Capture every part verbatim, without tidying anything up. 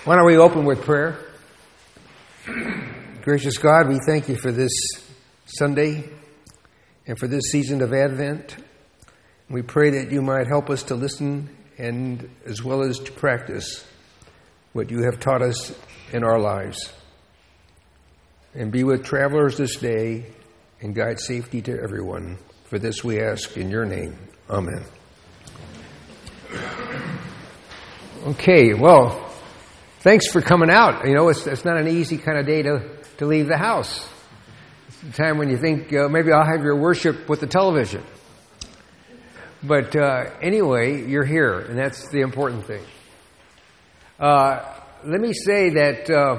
Why don't we open with prayer? Gracious God, we thank you for this Sunday and for this season of Advent. We pray that you might help us to listen and as well as to practice what you have taught us in our lives. And be with travelers this day and guide safety to everyone. For this we ask in your name. Amen. Okay, well, thanks for coming out. You know, it's, it's not an easy kind of day to, to leave the house. It's the time when you think, uh, maybe I'll have your worship with the television. But uh, anyway, you're here, and that's the important thing. Uh, let me say that uh,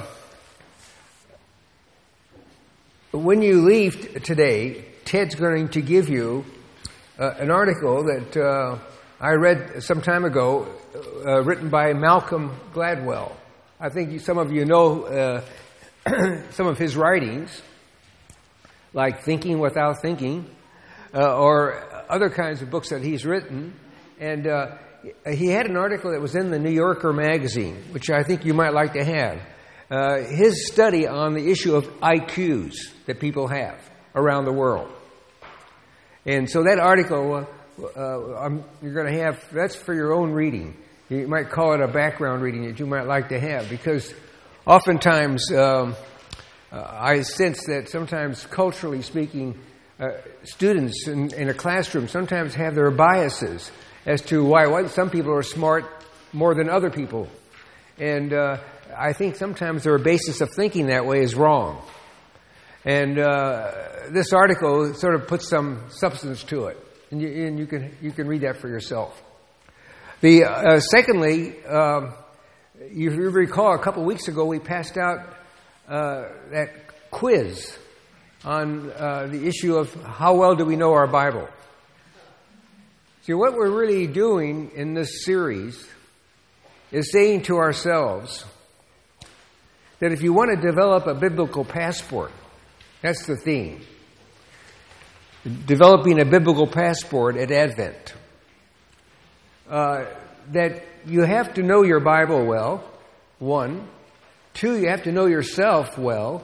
when you leave today, Ted's going to give you uh, an article that uh, I read some time ago, uh, written by Malcolm Gladwell. I think you, some of you know uh, some of his writings, like Thinking Without Thinking, uh, or other kinds of books that he's written. And uh, he had an article that was in the New Yorker magazine, which I think you might like to have. Uh, his study on the issue of I Qs that people have around the world. And so that article, uh, uh, I'm, you're going to have, that's for your own reading. You might call it a background reading that you might like to have, because oftentimes um, uh, I sense that sometimes, culturally speaking, uh, students in, in a classroom sometimes have their biases as to why, why some people are smart more than other people. And uh, I think sometimes their basis of thinking that way is wrong. And uh, this article sort of puts some substance to it, and you, and you can you can read that for yourself. The uh, secondly, um, you recall a couple weeks ago we passed out uh, that quiz on uh, the issue of how well do we know our Bible. See, what we're really doing in this series is saying to ourselves that if you want to develop a biblical passport, that's the theme. Developing a biblical passport at Advent. Uh, that you have to know your Bible well, one. Two, you have to know yourself well.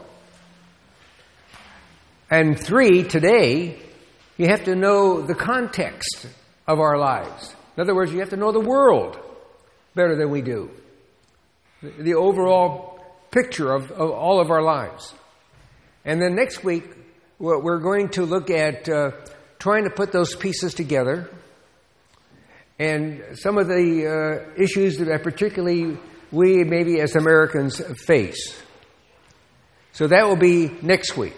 And three, today, you have to know the context of our lives. In other words, you have to know the world better than we do. The, the overall picture of, of all of our lives. And then next week, we're going to look at uh, trying to put those pieces together and some of the uh, issues that particularly we, maybe as Americans, face. So that will be next week.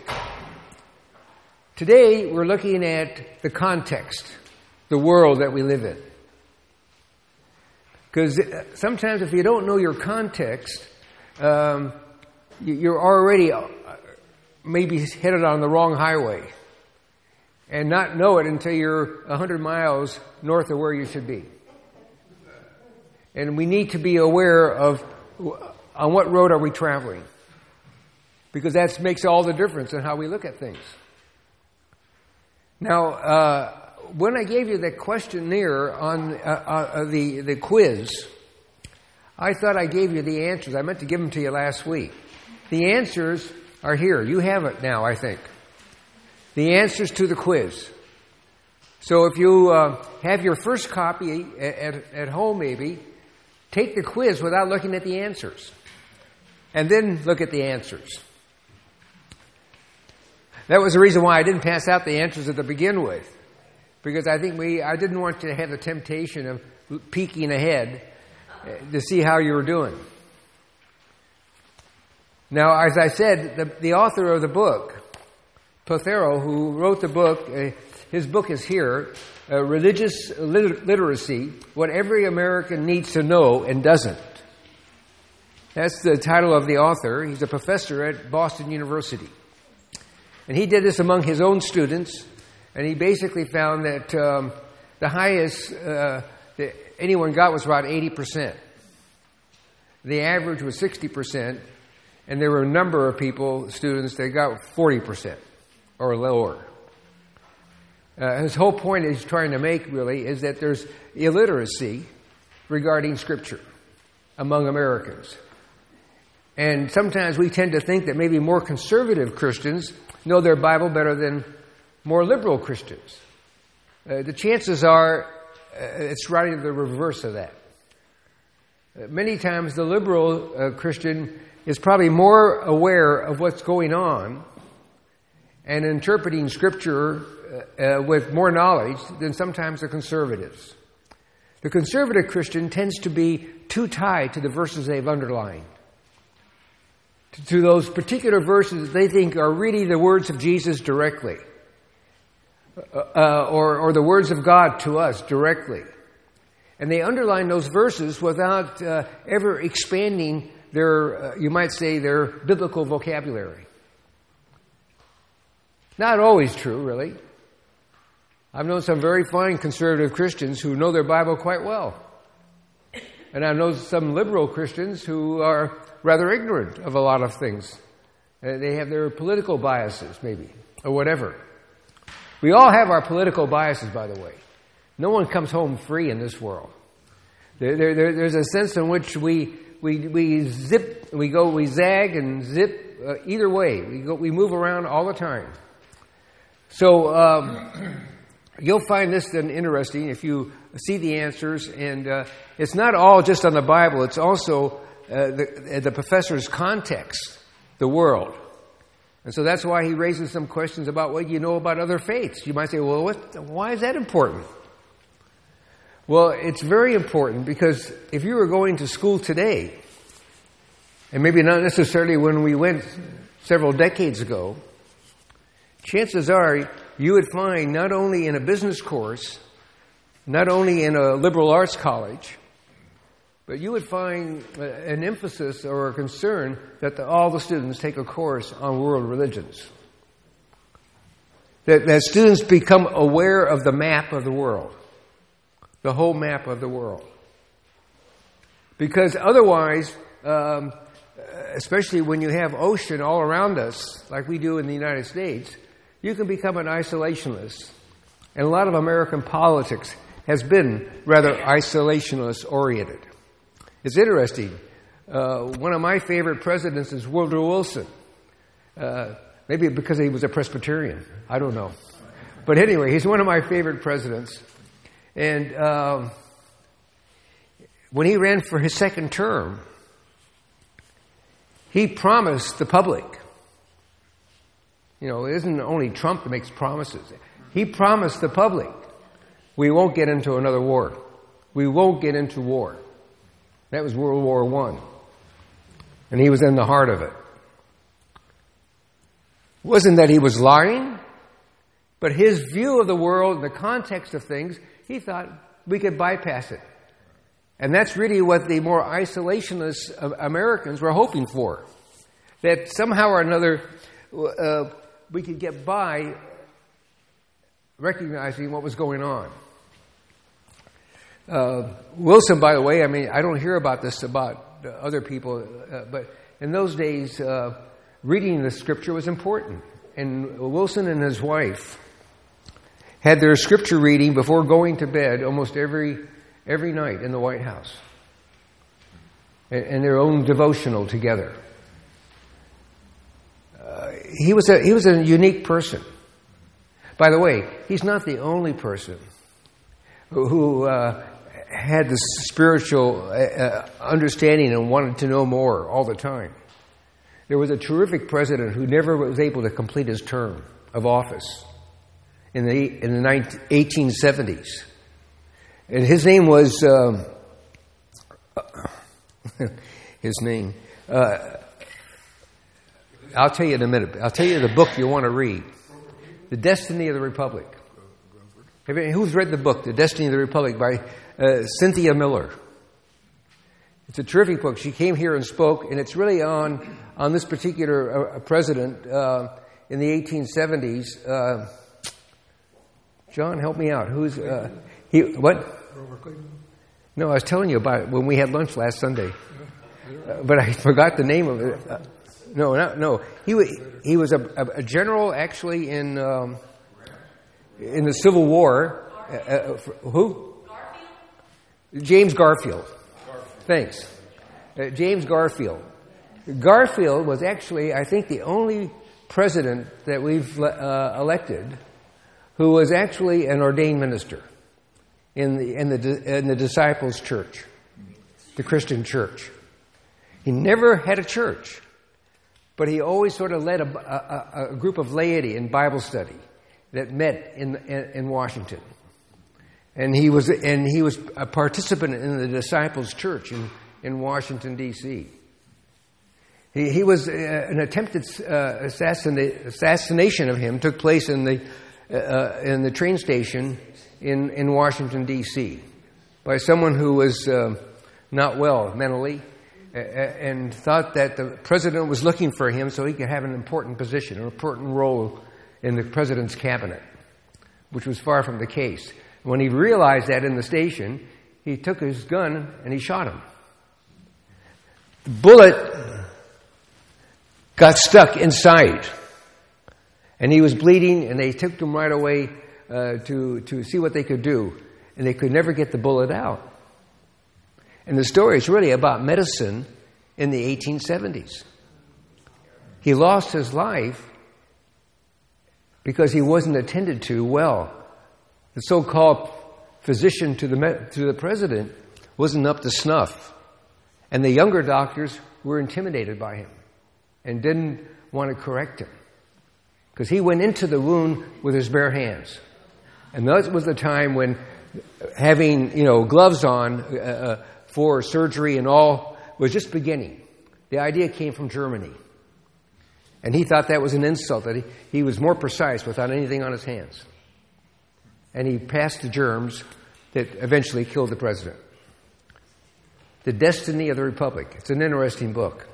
Today, we're looking at the context, the world that we live in. Because sometimes if you don't know your context, um, you're already maybe headed on the wrong highway and not know it until you're one hundred miles north of where you should be. And we need to be aware of on what road are we traveling, because that makes all the difference in how we look at things. Now, uh, when I gave you the questionnaire on uh, uh, the, the quiz, I thought I gave you the answers. I meant to give them to you last week. The answers are here. You have it now, I think. The answers to the quiz. So if you uh, have your first copy at, at, at home maybe, take the quiz without looking at the answers. And then look at the answers. That was the reason why I didn't pass out the answers to begin with. Because I think we, I didn't want to have the temptation of peeking ahead to see how you were doing. Now, as I said, the, the author of the book, Prothero, who wrote the book, uh, his book is here, uh, Religious Liter- Literacy, What Every American Needs to Know and Doesn't. That's the title of the author. He's a professor at Boston University. And he did this among his own students, and he basically found that um, the highest uh, that anyone got was about eighty percent. The average was sixty percent. And there were a number of people, students, that got forty percent or lower. Uh, his whole point he's trying to make, really, is that there's illiteracy regarding Scripture among Americans. And sometimes we tend to think that maybe more conservative Christians know their Bible better than more liberal Christians. Uh, the chances are uh, it's right the reverse of that. Uh, many times the liberal uh, Christian is probably more aware of what's going on and interpreting Scripture uh, uh, with more knowledge than sometimes the conservatives. The conservative Christian tends to be too tied to the verses they've underlined, to, to those particular verses that they think are really the words of Jesus directly, uh, uh, or, or the words of God to us directly. And they underline those verses without uh, ever expanding their, uh, you might say, their biblical vocabulary. Not always true, really. I've known some very fine conservative Christians who know their Bible quite well. And I've known some liberal Christians who are rather ignorant of a lot of things. Uh, they have their political biases, maybe, or whatever. We all have our political biases, by the way. No one comes home free in this world. There, there, there, there's a sense in which we we we zip, we go, we zag and zip uh, either way. We go, we move around all the time. So um, you'll find this then interesting if you see the answers, and uh, it's not all just on the Bible. It's also uh, the, the professor's context, the world. And so that's why he raises some questions about what you know about other faiths. You might say, well, what, why is that important? Well, it's very important because if you were going to school today, and maybe not necessarily when we went several decades ago, chances are you would find not only in a business course, not only in a liberal arts college, but you would find an emphasis or a concern that the, all the students take a course on world religions. That, that students become aware of the map of the world. The whole map of the world. Because otherwise, um, especially when you have ocean all around us, like we do in the United States, you can become an isolationist. And a lot of American politics has been rather isolationist-oriented. It's interesting. Uh, one of my favorite presidents is Woodrow Wilson. Uh, maybe because he was a Presbyterian. I don't know. But anyway, he's one of my favorite presidents. And um, when he ran for his second term, he promised the public, you know, it isn't only Trump that makes promises. He promised the public, we won't get into another war. We won't get into war. That was World War One. And he was in the heart of it. It wasn't that he was lying, but his view of the world, the context of things, he thought we could bypass it. And that's really what the more isolationist Americans were hoping for. That somehow or another uh, we could get by recognizing what was going on. Uh, Wilson, by the way, I mean, I don't hear about this about other people, uh, but in those days, uh, reading the Scripture was important. And Wilson and his wife had their Scripture reading before going to bed almost every every night in the White House, and, and their own devotional together. Uh, he was a he was a unique person. By the way, he's not the only person who, who uh, had this spiritual uh, understanding and wanted to know more all the time. There was a terrific president who never was able to complete his term of office in the in the eighteen seventies, and his name was um, his name. Uh, I'll tell you in a minute. I'll tell you the book you want to read, "The Destiny of the Republic." Have you, who's read the book, "The Destiny of the Republic" by uh, Cynthia Miller? It's a terrific book. She came here and spoke, and it's really on on this particular uh, president uh, in the eighteen seventies. Uh, John, help me out. Who's uh, he? What? Grover Cleveland. No, I was telling you about it when we had lunch last Sunday, uh, but I forgot the name of it. Uh, no, no, no. He he was a, a general actually in um, in the Civil War. Uh, uh, who? Garfield. James Garfield. Garfield. Thanks, uh, James Garfield. Garfield was actually, I think, the only president that we've uh, elected who was actually an ordained minister in the in the in the Disciples' Church, the Christian church. He never had a church, but he always sort of led a, a, a group of laity in Bible study that met in, in in Washington, and he was and he was a participant in the Disciples' Church in in Washington D C He, he was uh, an attempted uh, assassina- assassination of him took place in the uh, in the train station in in Washington D C by someone who was uh, not well mentally. And thought that the president was looking for him so he could have an important position, an important role in the president's cabinet, which was far from the case. When he realized that in the station, he took his gun and he shot him. The bullet got stuck inside, and he was bleeding, and they took him right away uh, to, to see what they could do, and they could never get the bullet out. And the story is really about medicine in the eighteen seventies. He lost his life because he wasn't attended to well. The so-called physician to the to the president wasn't up to snuff. And the younger doctors were intimidated by him and didn't want to correct him because he went into the wound with his bare hands. And that was the time when having, you know, gloves on uh, for surgery and all was just beginning. The idea came from Germany. And he thought that was an insult, that he, he was more precise without anything on his hands. And he passed the germs that eventually killed the president. The Destiny of the Republic. It's an interesting book.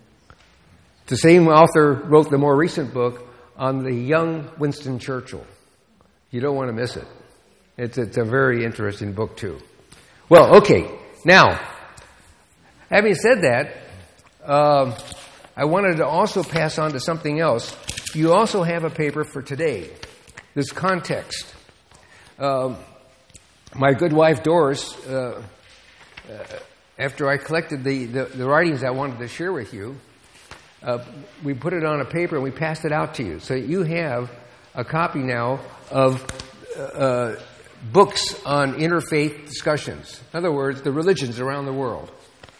The same author wrote the more recent book on the young Winston Churchill. You don't want to miss it. It's, it's a very interesting book, too. Well, okay. Now, having said that, uh, I wanted to also pass on to something else. You also have a paper for today, this context. Uh, my good wife, Doris, uh, uh, after I collected the, the, the writings I wanted to share with you, uh, we put it on a paper and we passed it out to you. So you have a copy now of uh, books on interfaith discussions. In other words, the religions around the world.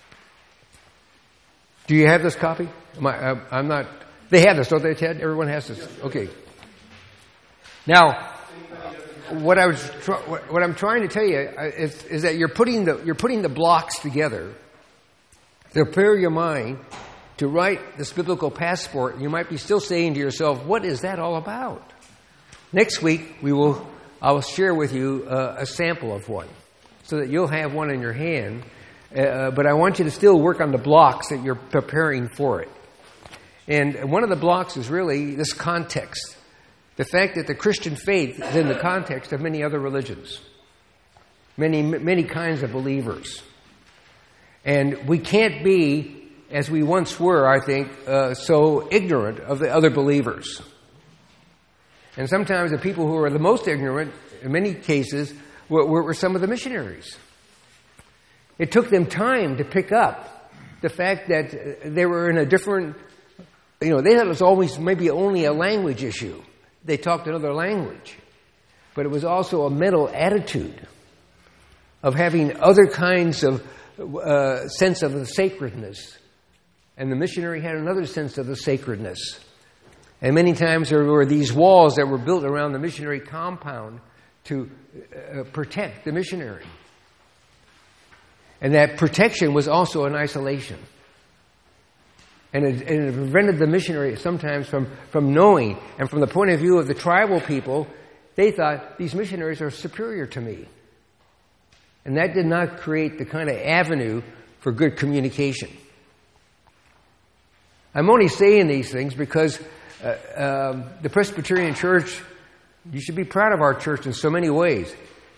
Do you have this copy? Am I, I'm not. They have this, don't they, Ted? Everyone has this. Okay. Now, what I was, tr- what I'm trying to tell you is, is that you're putting the you're putting the blocks together to prepare your mind to write this biblical passport. You might be still saying to yourself, "What is that all about?" Next week we will. I will share with you uh, a sample of one so that you'll have one in your hand. Uh, but I want you to still work on the blocks that you're preparing for it. And one of the blocks is really this context. The fact that the Christian faith is in the context of many other religions. Many, many kinds of believers. And we can't be, as we once were, I think, uh, so ignorant of the other believers. And sometimes the people who are the most ignorant, in many cases, were, were some of the missionaries. It took them time to pick up the fact that they were in a different, you know, they thought it was always maybe only a language issue. They talked another language. But it was also a mental attitude of having other kinds of uh, sense of the sacredness. And the missionary had another sense of the sacredness. And many times there were these walls that were built around the missionary compound to uh, protect the missionary. And that protection was also an isolation. And it, and it prevented the missionary sometimes from, from knowing. And from the point of view of the tribal people, they thought, these missionaries are superior to me. And that did not create the kind of avenue for good communication. I'm only saying these things because uh, um, the Presbyterian Church, you should be proud of our church in so many ways,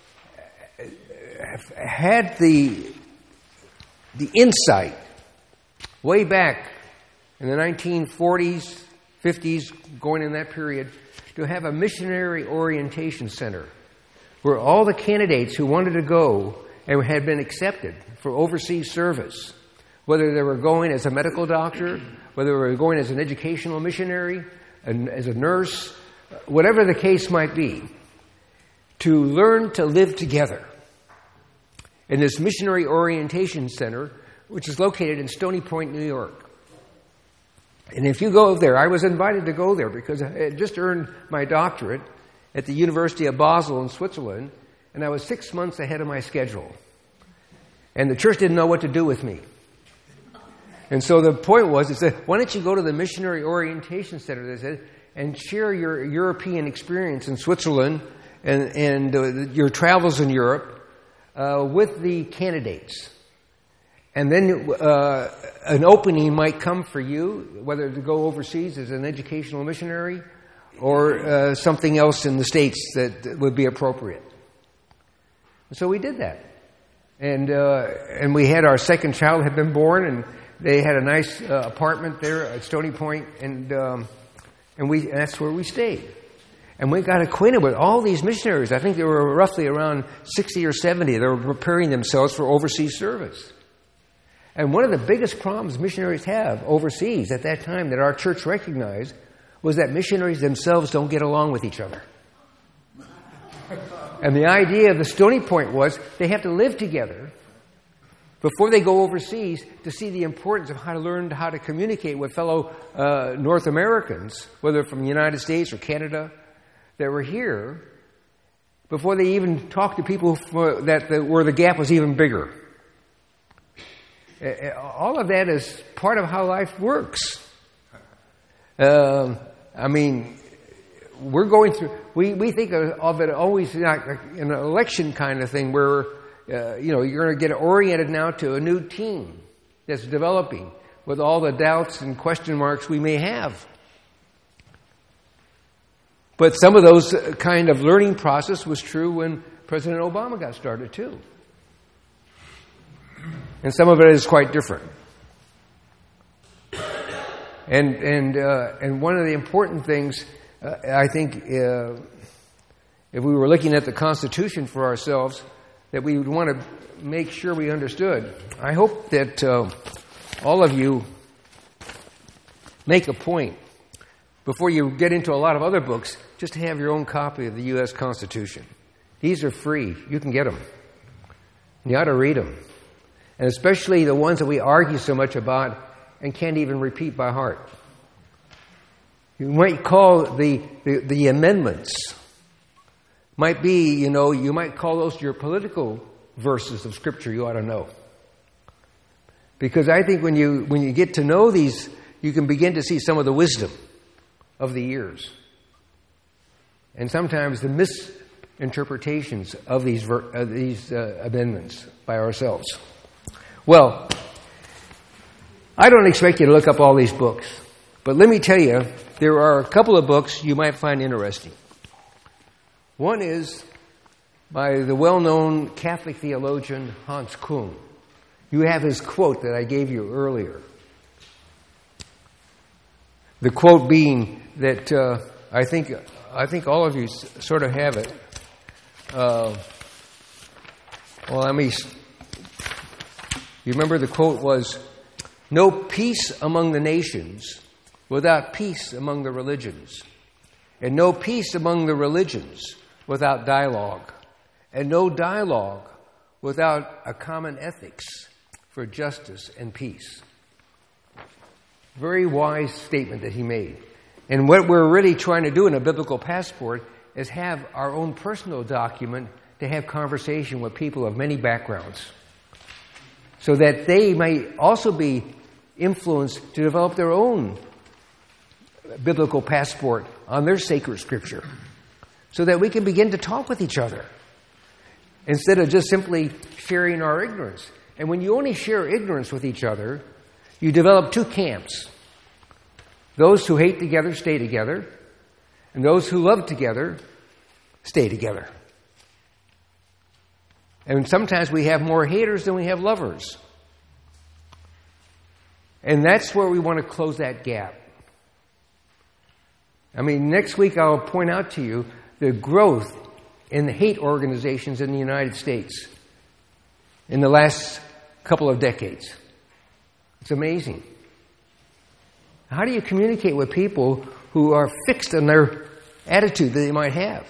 had the the insight way back in the nineteen forties, fifties, going in that period, to have a missionary orientation center where all the candidates who wanted to go and had been accepted for overseas service whether they were going as a medical doctor, whether they were going as an educational missionary, and as a nurse, whatever the case might be, to learn to live together in this Missionary Orientation Center, which is located in Stony Point, New York. And if you go there, I was invited to go there because I had just earned my doctorate at the University of Basel in Switzerland, and I was six months ahead of my schedule. And the church didn't know what to do with me. And so the point was, they said, why don't you go to the Missionary Orientation Center, they said, and share your European experience in Switzerland and, and uh, your travels in Europe uh, with the candidates. And then uh, an opening might come for you, whether to go overseas as an educational missionary or uh, something else in the States that would be appropriate. So we did that. And uh, and we had our second child had been born, and they had a nice uh, apartment there at Stony Point, and um, and we and that's where we stayed. And we got acquainted with all these missionaries. I think there were roughly around sixty or seventy that were preparing themselves for overseas service. And one of the biggest problems missionaries have overseas at that time that our church recognized was that missionaries themselves don't get along with each other. And the idea of the Stony Point was they have to live together before they go overseas to see the importance of how to learn how to communicate with fellow uh, North Americans, whether from the United States or Canada, that were here, before they even talk to people for, that the, where the gap was even bigger. All of that is part of how life works. Uh, I mean, we're going through, we, we think of it always like an election kind of thing where, uh, you know, you're going to get oriented now to a new team that's developing with all the doubts and question marks we may have. But some of those kind of learning process was true when President Obama got started too. And some of it is quite different. And and uh, and one of the important things, uh, I think, uh, if we were looking at the Constitution for ourselves, that we would want to make sure we understood. I hope that uh, all of you make a point, before you get into a lot of other books, just to have your own copy of the U S Constitution. These are free. You can get them. You ought to read them. And especially the ones that we argue so much about and can't even repeat by heart. You might call the, the, the amendments, might be, you know, you might call those your political verses of Scripture you ought to know. Because I think when you when you get to know these, you can begin to see some of the wisdom of the years. And sometimes the misinterpretations of these, ver- uh, these uh, amendments by ourselves. Well, I don't expect you to look up all these books, but let me tell you, there are a couple of books you might find interesting. One is by the well-known Catholic theologian Hans Küng. You have his quote that I gave you earlier. The quote being that uh, I think I think all of you s- sort of have it. Uh, well, let me. You remember the quote was, "No peace among the nations without peace among the religions, and no peace among the religions without dialogue, and no dialogue without a common ethics for justice and peace." Very wise statement that he made. And what we're really trying to do in a biblical passport is have our own personal document to have conversation with people of many backgrounds, so that they might also be influenced to develop their own biblical passport on their sacred scripture, so that we can begin to talk with each other instead of just simply sharing our ignorance. And when you only share ignorance with each other, you develop two camps. Those who hate together stay together, and those who love together stay together. And sometimes we have more haters than we have lovers. And that's where we want to close that gap. I mean, next week I'll point out to you the growth in the hate organizations in the United States in the last couple of decades. It's amazing. How do you communicate with people who are fixed in their attitude that they might have?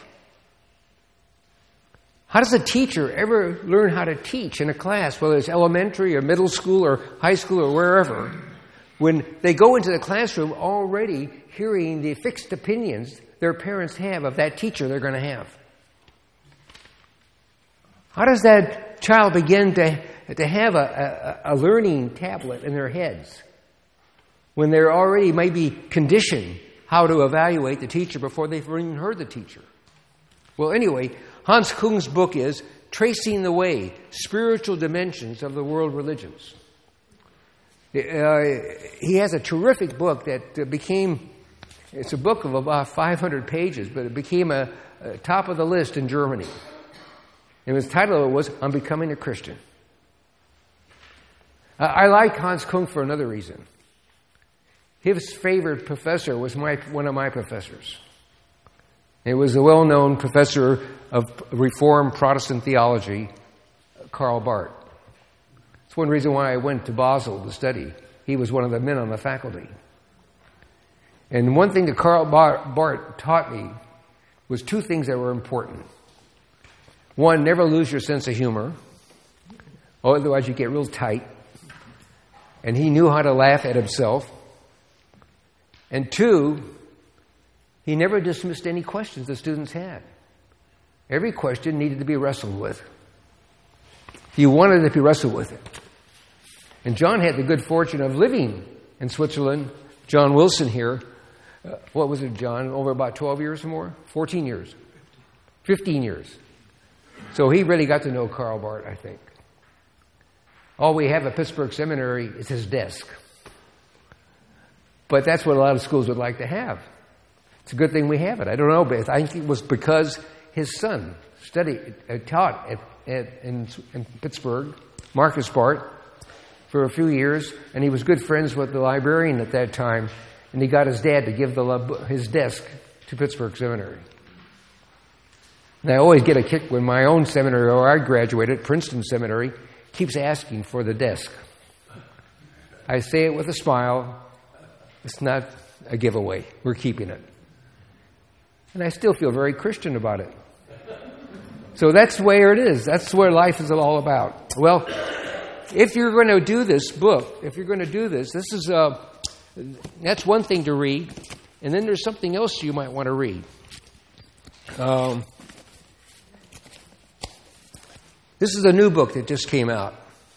How does a teacher ever learn how to teach in a class, whether it's elementary or middle school or high school or wherever, when they go into the classroom already hearing the fixed opinions their parents have of that teacher they're going to have? How does that child begin to, to have a, a, a learning tablet in their heads when they're already maybe conditioned how to evaluate the teacher before they've even heard the teacher? Well, anyway, Hans Kung's book is Tracing the Way, Spiritual Dimensions of the World Religions. Uh, he has a terrific book that became, it's a book of about five hundred pages, but it became a, a top of the list in Germany. And his title was On Becoming a Christian. Uh, I like Hans Kung for another reason. His favorite professor was my, one of my professors. It was a well-known professor of Reformed Protestant theology, Karl Barth. It's one reason why I went to Basel to study. He was one of the men on the faculty. And one thing that Karl Barth taught me was two things that were important. One, never lose your sense of humor, otherwise you get real tight. And he knew how to laugh at himself. And two, he never dismissed any questions the students had. Every question needed to be wrestled with. He wanted it to be wrestled with it. And John had the good fortune of living in Switzerland. John Wilson here. Uh, what was it, John? Over about twelve years or more? fourteen years. fifteen years. So he really got to know Karl Barth, I think. All we have at Pittsburgh Seminary is his desk. But that's what a lot of schools would like to have. It's a good thing we have it. I don't know, but I think it was because his son studied, uh, taught at, at, in, in Pittsburgh, Marcus Barth, for a few years, and he was good friends with the librarian at that time, and he got his dad to give the, his desk to Pittsburgh Seminary. And I always get a kick when my own seminary, or I graduated, Princeton Seminary, keeps asking for the desk. I say it with a smile. It's not a giveaway. We're keeping it. And I still feel very Christian about it. So that's where it is. That's where life is all about. Well, if you're going to do this book, if you're going to do this, this is a, that's one thing to read. And then there's something else you might want to read. Um, this is a new book that just came out.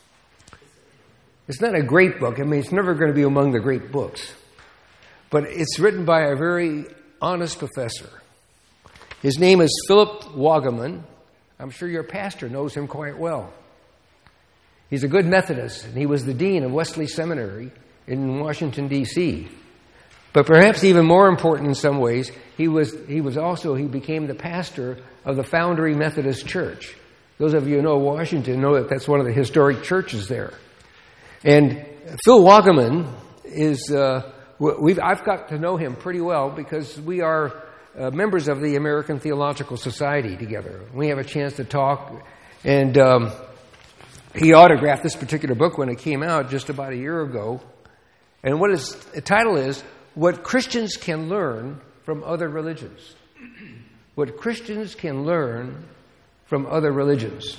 It's not a great book. I mean, it's never going to be among the great books. But it's written by a very honest professor. His name is Philip Wagaman. I'm sure your pastor knows him quite well. He's a good Methodist, and he was the dean of Wesley Seminary in Washington, D C But perhaps even more important in some ways, he was he was also, he became the pastor of the Foundry Methodist Church. Those of you who know Washington know that that's one of the historic churches there. And Phil Wagaman is, uh, we've, I've got to know him pretty well because we are uh, members of the American Theological Society together. We have a chance to talk, and um, he autographed this particular book when it came out just about a year ago. And what his the title is, What Christians Can Learn from Other Religions. What Christians Can Learn from Other Religions.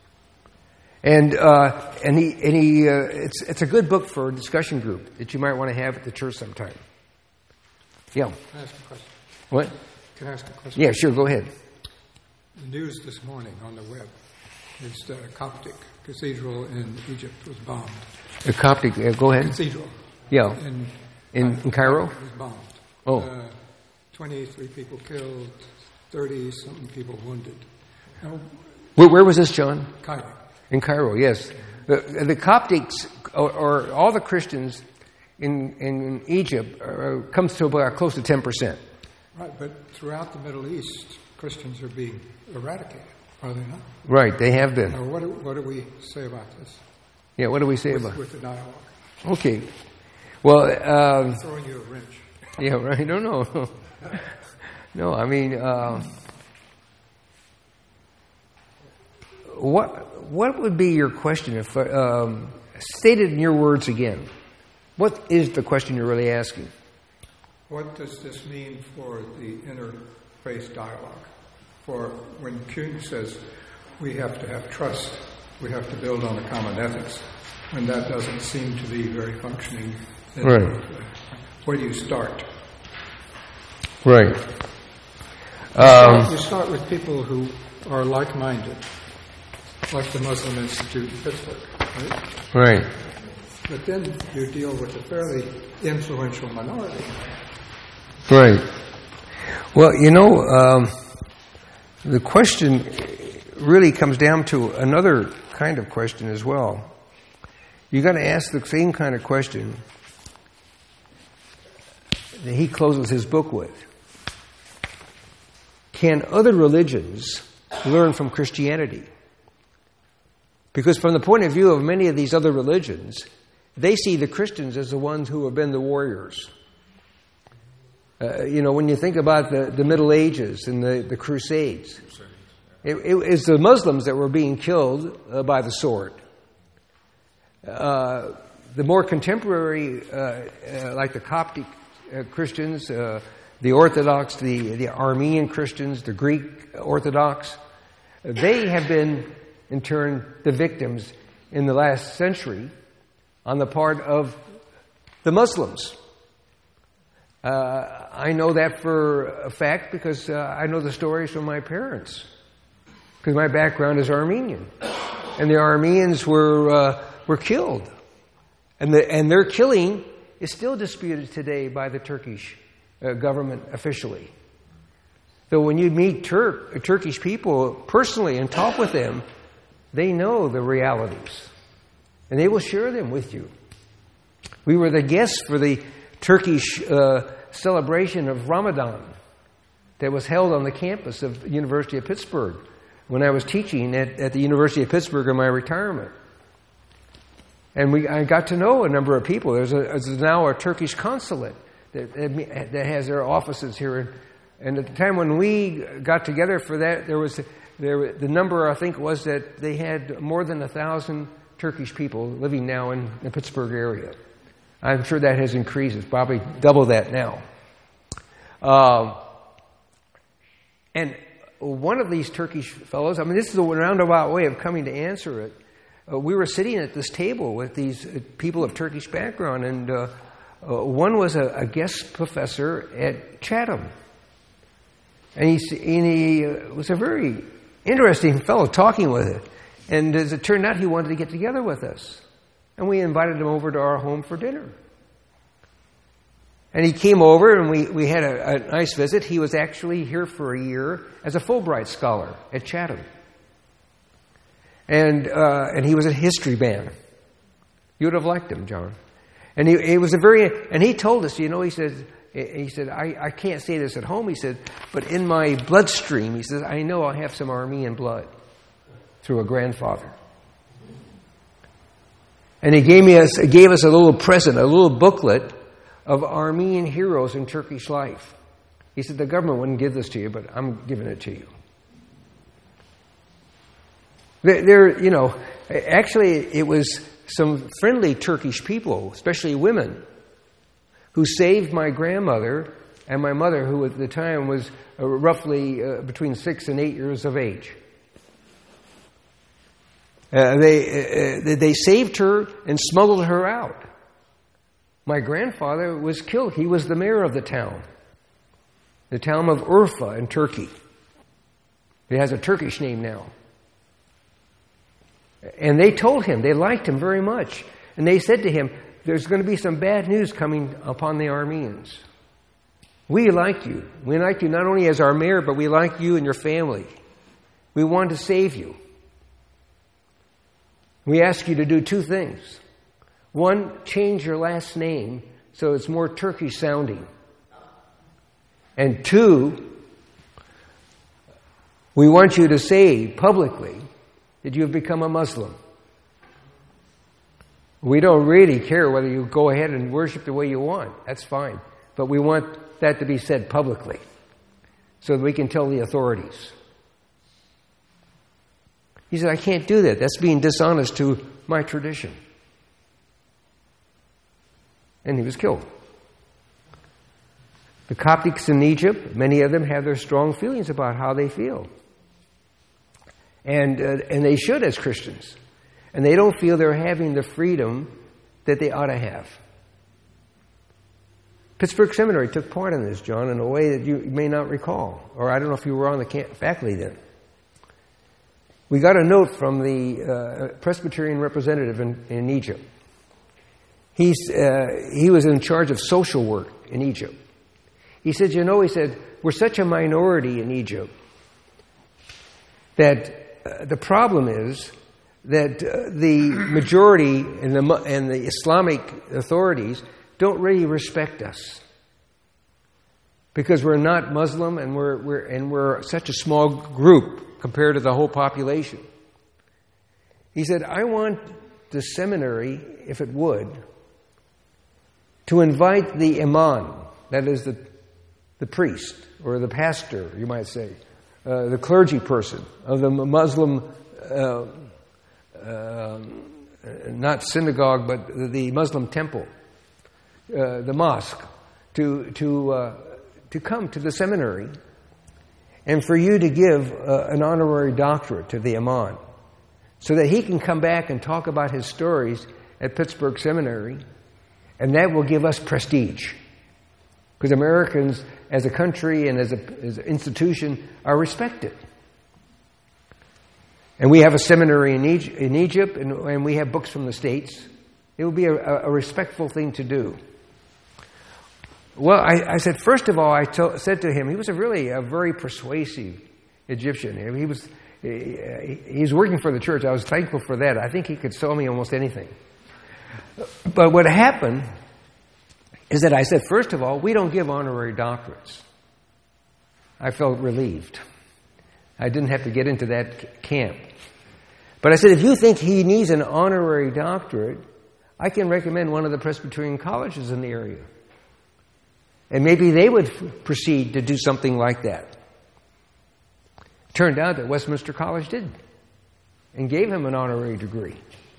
And uh, and he and he uh, it's it's a good book for a discussion group that you might want to have at the church sometime. Yeah. Can I ask a question? What? Can I ask a question? Yeah, sure. Go ahead. The news this morning on the web is the Coptic Cathedral in Egypt was bombed. The Coptic. Uh, go ahead. Cathedral. Yeah. In in, in Cairo. It was bombed. Oh. Uh, Twenty-three people killed, thirty something people wounded. Now, Where, where was this, John? Cairo. In Cairo, yes. The, the Coptics, or, or all the Christians in, in Egypt, are, comes to about close to ten percent. Right, but throughout the Middle East, Christians are being eradicated, are they not? Right, they have been. Now, what do, what do we say about this? Yeah, what do we say with, about it? With the dialogue. Okay. Well, um, Throwing you a wrench. yeah, right. No, no. No, I mean, uh, what what would be your question if um, stated in your words again? What is the question you're really asking? What does this mean for the interfaith dialogue? For when Kuhn says we have to have trust, we have to build on a common ethics, when that doesn't seem to be very functioning. Right. Uh, where do you start? Right. You, Um, start, you start with people who are like-minded, like the Muslim Institute in Pittsburgh, right? right. But then you deal with a fairly influential minority. Right. Well, you know, um, the question really comes down to another kind of question as well. You got to ask the same kind of question that he closes his book with. Can other religions learn from Christianity? Because from the point of view of many of these other religions, they see the Christians as the ones who have been the warriors. Uh, you know, when you think about the, the Middle Ages and the, the Crusades, it, it was the Muslims that were being killed uh, by the sword. Uh, the more contemporary, uh, uh, like the Coptic uh, Christians, uh, the Orthodox, the, the Armenian Christians, the Greek Orthodox, they have been, in turn, the victims in the last century on the part of the Muslims. Uh, I know that for a fact because uh, I know the stories from my parents, because my background is Armenian. And the Armenians were uh, were killed. And, the, and their killing is still disputed today by the Turkish uh, government officially. So when you meet Turk, Turkish people personally and talk with them, they know the realities. And they will share them with you. We were the guests for the Turkish uh, celebration of Ramadan that was held on the campus of the University of Pittsburgh when I was teaching at, at the University of Pittsburgh in my retirement. And we, I got to know a number of people. There's, a, there's now a Turkish consulate that, that has their offices here. And at the time when we got together for that, there was there, the number, I think, was that they had more than a thousand Turkish people living now in the Pittsburgh area. I'm sure that has increased. It's probably double that now. Um, and one of these Turkish fellows, I mean, this is a roundabout way of coming to answer it. Uh, we were sitting at this table with these uh, people of Turkish background, and uh, uh, one was a, a guest professor at Chatham. And he, and he uh, was a very interesting fellow talking with it. And as it turned out, he wanted to get together with us. And we invited him over to our home for dinner. And he came over, and we, we had a, a nice visit. He was actually here for a year as a Fulbright scholar at Chatham. And uh, and he was a history man. You would have liked him, John. And he, he was a very, and he told us, you know, he said, he said, I, I can't say this at home, he said, but in my bloodstream, he says, I know I have some Armenian blood through a grandfather. And he gave me us, gave us a little present, a little booklet of Armenian heroes in Turkish life. He said, the government wouldn't give this to you, but I'm giving it to you. There, there, you know, actually it was some friendly Turkish people, especially women, who saved my grandmother and my mother, who at the time was uh, roughly uh, between six and eight years of age. Uh, they uh, they saved her and smuggled her out. My grandfather was killed. He was the mayor of the town, the town of Urfa in Turkey. It has a Turkish name now. And they told him, they liked him very much. And they said to him, there's going to be some bad news coming upon the Armenians. We like you. We like you not only as our mayor, but we like you and your family. We want to save you. We ask you to do two things. One, change your last name so it's more Turkish sounding. And two, we want you to say publicly that you have become a Muslim. We don't really care whether you go ahead and worship the way you want. That's fine. But we want that to be said publicly so that we can tell the authorities. He said, I can't do that. That's being dishonest to my tradition. and he was killed. The Coptics in Egypt, many of them have their strong feelings about how they feel. And, uh, and they should as Christians. And they don't feel they're having the freedom that they ought to have. Pittsburgh Seminary took part in this, John, in a way that you may not recall. Or I don't know if you were on the camp- faculty then. We got a note from the uh, Presbyterian representative in, in Egypt. He's, uh, he was in charge of social work in Egypt. He said, you know, he said, we're such a minority in Egypt that uh, the problem is that uh, the majority and the, and the Islamic authorities don't really respect us because we're not Muslim and we're, we're, and we're such a small group compared to the whole population. He said, I want the seminary, if it would, to invite the imam, that is the the priest, or the pastor, you might say, uh, the clergy person of the Muslim, uh, uh, not synagogue, but the Muslim temple, uh, the mosque, to to uh, to come to the seminary, and for you to give uh, an honorary doctorate to the imam, so that he can come back and talk about his stories at Pittsburgh Seminary, and that will give us prestige. Because Americans, as a country and as, a, as an institution, are respected. And we have a seminary in Egypt, in Egypt and, and we have books from the States. It would be a, a respectful thing to do. Well, I, I said, first of all, I to, said to him, he was a really a very persuasive Egyptian. He was he, he's working for the church. I was thankful for that. I think he could sell me almost anything. But what happened is that I said, first of all, we don't give honorary doctorates. I felt relieved. I didn't have to get into that camp. But I said, if you think he needs an honorary doctorate, I can recommend one of the Presbyterian colleges in the area. And maybe they would f- proceed to do something like that. Turned out that Westminster College did and gave him an honorary degree.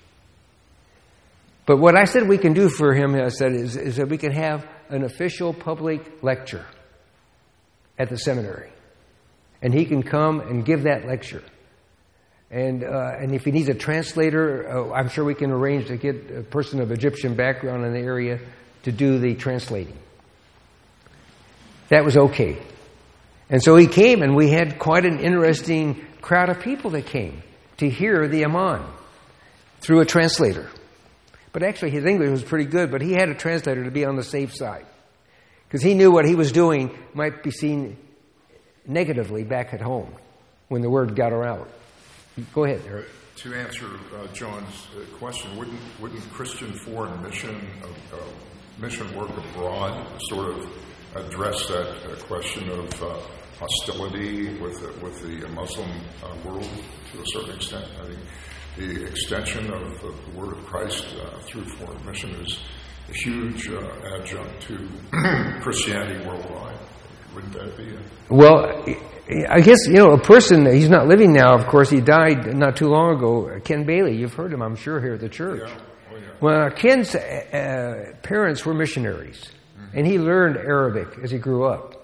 But what I said we can do for him, I said, is, is that we can have an official public lecture at the seminary. And he can come and give that lecture. And uh, and if he needs a translator, uh, I'm sure we can arrange to get a person of Egyptian background in the area to do the translating. That was okay. And so he came, and we had quite an interesting crowd of people that came to hear the imam through a translator. But actually, his English was pretty good, but he had a translator to be on the safe side. Because he knew what he was doing might be seen negatively back at home when the word got around. Go ahead, Eric. To answer uh, John's uh, question, wouldn't wouldn't Christian foreign mission, uh, uh, mission work abroad sort of address that uh, question of uh, hostility with the, with the Muslim uh, world to a certain extent? I think the extension of the word of Christ uh, through foreign mission is a huge uh, adjunct to Christianity worldwide. Wouldn't that be it? Well, I guess, you know, a person, he's not living now, of course, he died not too long ago, Ken Bailey. You've heard him, I'm sure, here at the church. Yeah. Oh, yeah. Well, Ken's uh, parents were missionaries, mm-hmm. and he learned Arabic as he grew up.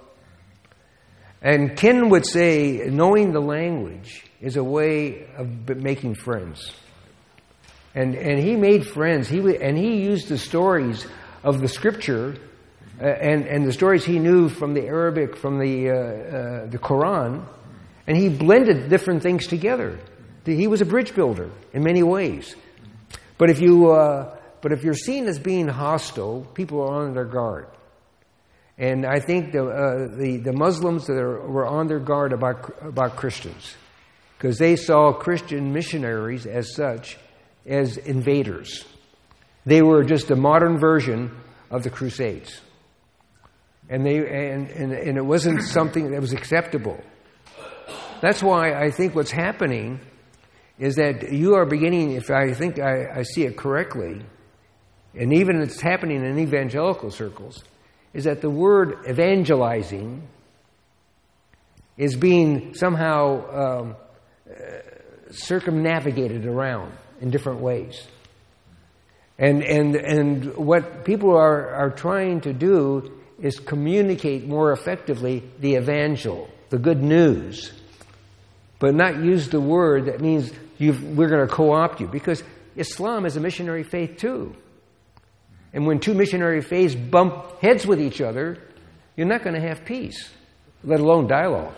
And Ken would say knowing the language is a way of making friends. And and he made friends. He would, and he used the stories of the Scripture uh, and and the stories he knew from the Arabic, from the uh, uh, the Quran, and he blended different things together. He was a bridge builder in many ways. But if you uh, but if you're seen as being hostile, people are on their guard. And I think the uh, the, the Muslims that are, were on their guard about about Christians, because they saw Christian missionaries as such as invaders. They were just a modern version of the Crusades, and they and and, and it wasn't something that was acceptable. That's why I think what's happening is that you are beginning, if I think I, I see it correctly, and even it's happening in evangelical circles, is that the word evangelizing is being somehow um, uh, circumnavigated around in different ways. And and and what people are, are trying to do is communicate more effectively the evangel, the good news, but not use the word that means you've, we're going to co-opt you, because Islam is a missionary faith too. And when two missionary faiths bump heads with each other, you're not going to have peace, let alone dialogue.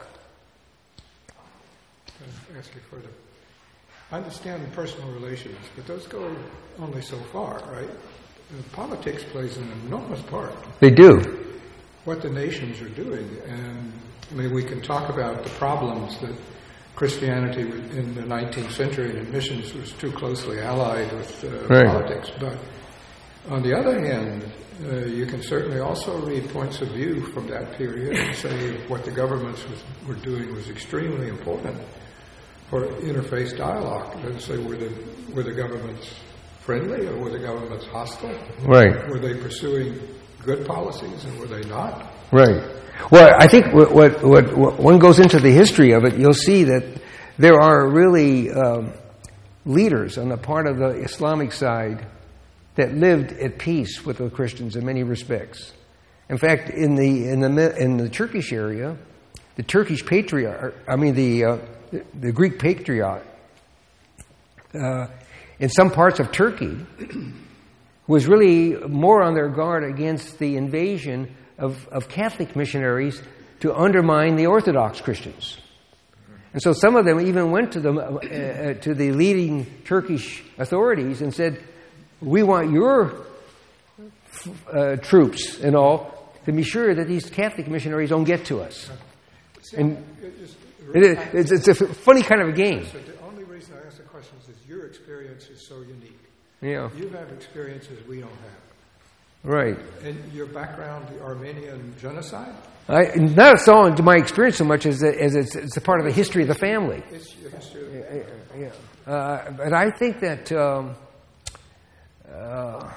I'll ask you further. I understand the personal relations, but those go only so far, right? The politics plays an enormous part. They do. What the nations are doing. And I mean, we can talk about the problems that Christianity in the nineteenth century and missions was too closely allied with uh, right. politics. But on the other hand, uh, you can certainly also read points of view from that period and say what the governments was, were doing was extremely important for interfaith dialogue. Let's say, were the, were the governments friendly or were the governments hostile? Right. Were they pursuing good policies and were they not? Right. Well, I think what, what, what, what one goes into the history of it, you'll see that there are really um, leaders on the part of the Islamic side that lived at peace with the Christians in many respects. In fact, in the in the in the Turkish area, the Turkish patriarch, I mean the uh, the, the Greek patriarch, uh, in some parts of Turkey, was really more on their guard against the invasion of, of Catholic missionaries to undermine the Orthodox Christians. And so some of them even went to the, uh, to the leading Turkish authorities and said, we want your uh, troops and all to be sure that these Catholic missionaries don't get to us. And it, it's, it's a funny kind of a game. So the only reason I ask the question is your experience is so unique. Yeah. You have experiences we don't have. Right. And your background, the Armenian genocide? I, not so into my experience so much as, as it's, it's a part of the history of the family. It's your history of the family. Yeah. yeah. Uh, but I think that um, uh,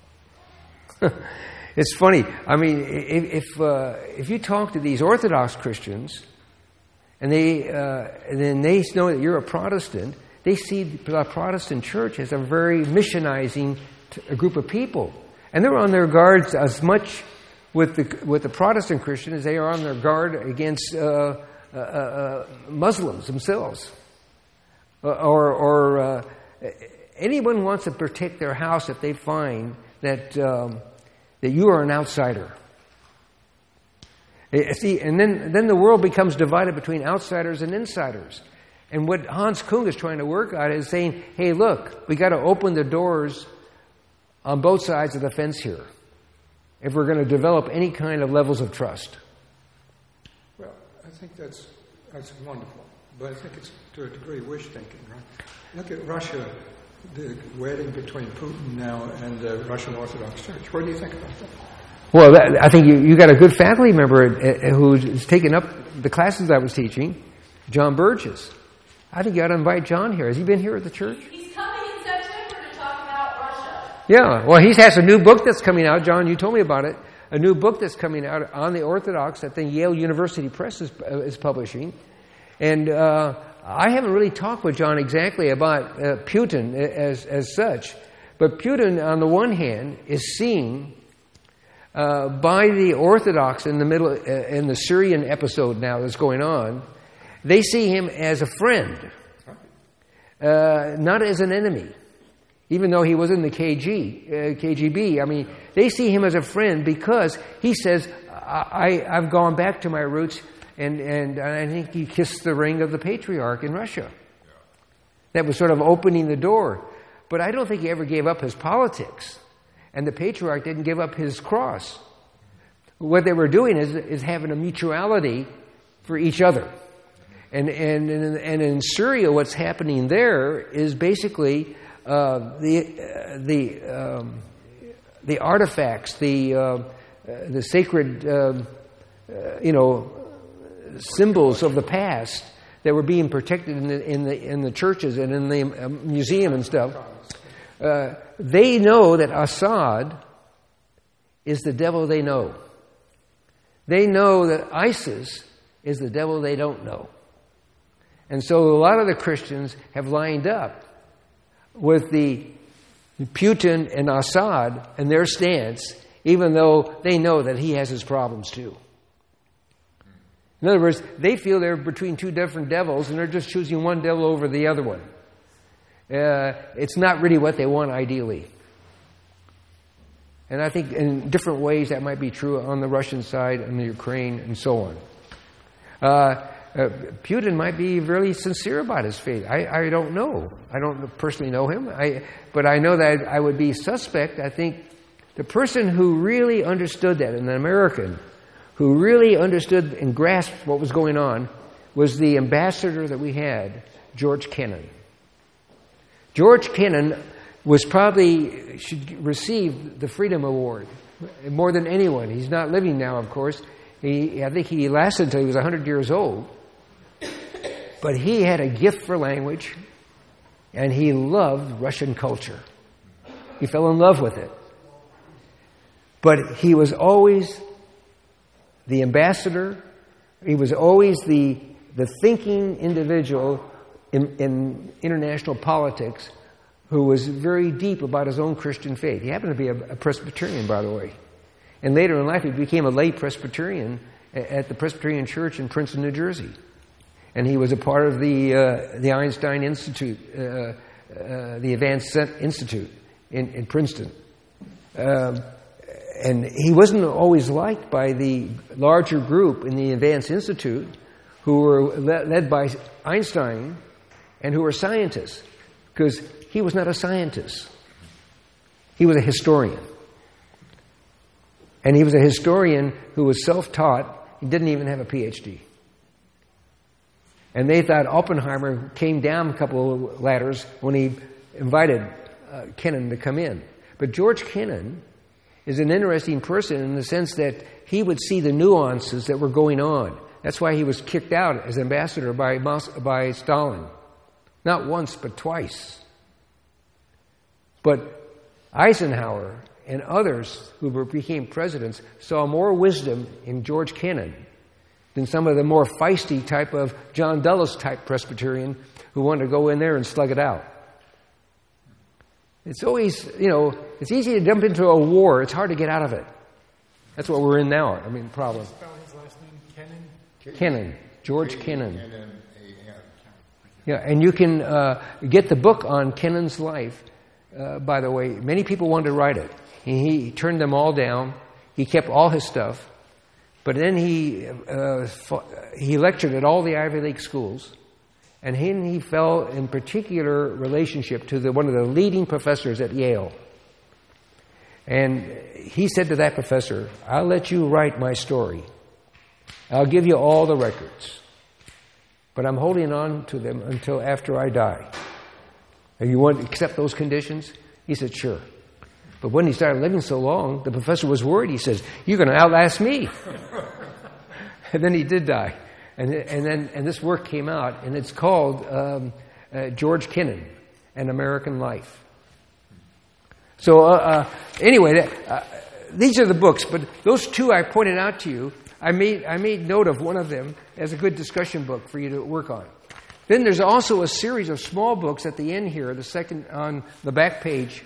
it's funny. I mean, if if, uh, if you talk to these Orthodox Christians, and they uh, and then they know that you're a Protestant, they see the Protestant church as a very missionizing t- a group of people. And they're on their guard as much with the with the Protestant Christian as they are on their guard against uh, uh, uh, Muslims themselves. Uh, or or uh, anyone wants to protect their house if they find that um, that you are an outsider. See, and then then the world becomes divided between outsiders and insiders. And what Hans Kung is trying to work out is saying, hey, look, we got to open the doors on both sides of the fence here if we're going to develop any kind of levels of trust. Well, I think that's that's wonderful. But I think it's, to a degree, wish thinking, right? Look at Russia, the wedding between Putin now and the Russian Orthodox Church. What do you think about that? Well, that, I think you, you got a good faculty member uh, who's taken up the classes I was teaching, John Burgess. I think you ought to invite John here. Has he been here at the church? He's coming in September to talk about Russia. Yeah, well, he has a new book that's coming out. John, you told me about it. A new book that's coming out on the Orthodox that the Yale University Press is, uh, is publishing. And uh, I haven't really talked with John exactly about uh, Putin as, as such. But Putin, on the one hand, is seen uh, by the Orthodox in the middle, uh, in the Syrian episode now that's going on. They see him as a friend, uh, not as an enemy. Even though he was in the K G, uh, K G B, I mean, they see him as a friend because he says, I, I, I've gone back to my roots, and, and I think he kissed the ring of the patriarch in Russia. That was sort of opening the door. But I don't think he ever gave up his politics, and the patriarch didn't give up his cross. What they were doing is, is having a mutuality for each other. And, and, and in Syria, what's happening there is basically uh, the uh, the um, the artifacts, the uh, uh, the sacred uh, uh, you know symbols of the past that were being protected in the in the in the churches and in the uh, museum and stuff. Uh, they know that Assad is the devil they know. They know that ISIS is the devil they don't know. And so a lot of the Christians have lined up with the Putin and Assad and their stance, even though they know that he has his problems too. In other words, they feel they're between two different devils and they're just choosing one devil over the other one. Uh, it's not really what they want ideally. And I think in different ways that might be true on the Russian side, on the Ukraine, and so on. Uh, uh, Putin might be really sincere about his faith. I, I don't know. I don't personally know him. I, but I know that I would be suspect. I think the person who really understood that, an American, who really understood and grasped what was going on, was the ambassador that we had, George Kennan. George Kennan was probably, should receive the Freedom Award more than anyone. He's not living now, of course. He, I think he lasted until he was one hundred years old. But he had a gift for language, and he loved Russian culture. He fell in love with it. But he was always the ambassador. He was always the, the thinking individual in, in international politics who was very deep about his own Christian faith. He happened to be a, a Presbyterian, by the way. And later in life, he became a lay Presbyterian at the Presbyterian Church in Princeton, New Jersey. And he was a part of the uh, the Einstein Institute, uh, uh, the Advanced Institute in, in Princeton. Um, and he wasn't always liked by the larger group in the Advanced Institute who were le- led by Einstein and who were scientists, because he was not a scientist. He was a historian. And he was a historian who was self-taught. He didn't even have a P H D. And they thought Oppenheimer came down a couple of ladders when he invited uh, Kennan to come in. But George Kennan is an interesting person in the sense that he would see the nuances that were going on. That's why he was kicked out as ambassador by, by Stalin. Not once, but twice. But Eisenhower and others who were, became presidents saw more wisdom in George Kennan than some of the more feisty type of John Dulles type Presbyterian who wanted to go in there and slug it out. It's always, you know, it's easy to jump into a war. It's hard to get out of it. That's what we're in now. I mean, the problem. Spell his last name, Kennan? Kennan. George Kennan. Yeah, and you can uh, get the book on Kennan's life. Uh, by the way, many people wanted to write it. He, he turned them all down. He kept all his stuff. But then he uh, he lectured at all the Ivy League schools. And he, he fell in particular relationship to the, one of the leading professors at Yale. And he said to that professor, I'll let you write my story. I'll give you all the records. But I'm holding on to them until after I die. And you want to accept those conditions? He said, sure. But when he started living so long, the professor was worried. He says, you're going to outlast me. And then he did die. And, and then and this work came out, and it's called um, uh, George Kennan, An American Life. So uh, uh, anyway, uh, these are the books. But those two I pointed out to you, I made I made note of one of them as a good discussion book for you to work on. Then there's also a series of small books at the end here, the second on the back page.